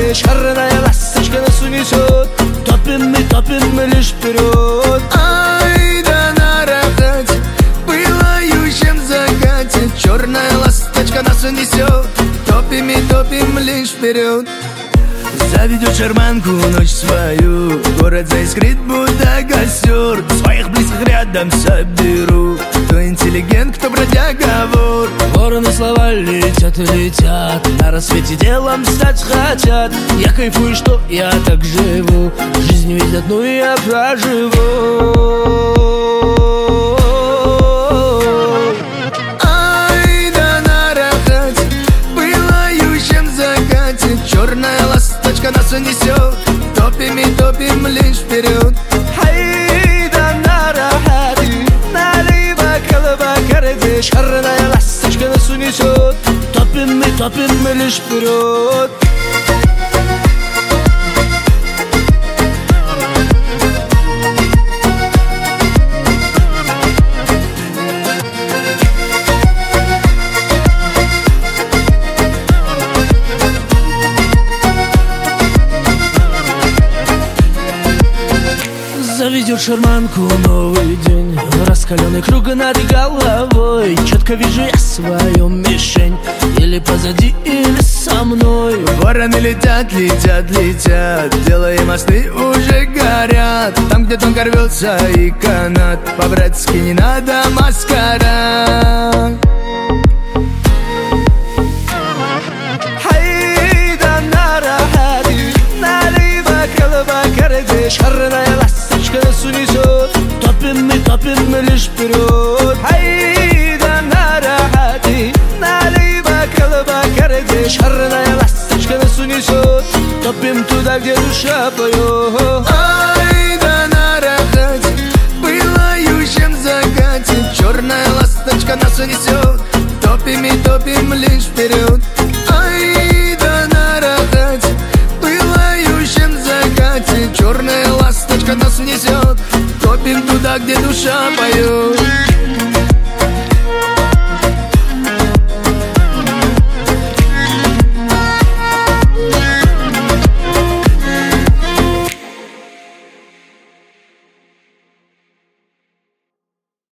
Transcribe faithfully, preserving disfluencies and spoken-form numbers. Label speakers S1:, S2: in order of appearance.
S1: загоде шарная ласточка нас унесет. Топим мы, топим мы лишь вперед.
S2: Ай да на рахате, пылающем закате, черная ласточка нас унесет. Топим и топим лишь вперед.
S1: Заведет шарманку ночь свою, город заискрит, будто костер. Своих близких рядом соберу,
S2: кто интеллигент, кто бродяга, вор.
S1: Вороны слова летят и летят, на рассвете делом стать хотят. Я кайфую, что я так живу, жизнь ведь одну я проживу.
S2: Ай да на рахате, пылающем закате, черная ласточка нас унесет. Топим и топим лишь вперед.
S1: Ай да на рахате, налево колоба шарная ласточка нас унесет. Топим мы, топим мы лишь вперед. Заведет шарманку новый день, раскаленный круг над головой. Четко вижу я свою мишень, или позади, или со мной.
S2: Вороны летят, летят, летят, делая мосты уже горят. Там, где тонко рвется и канат, по-братски не надо маскарад.
S1: Шарная ласточка нас унесет. Топим мы, топим мы лишь вперед. Ай да на рахате, налево колоба городе. Шарная ласточка нас унесет. Топим туда, где душа поет.
S2: Ай да на рахате, пылающем закате, черная ласточка нас унесет. Топим и топим лишь вперед. Ай да на рахате, пылающем закате, черная ласточка нас унесет. Топим туда, где душа поет.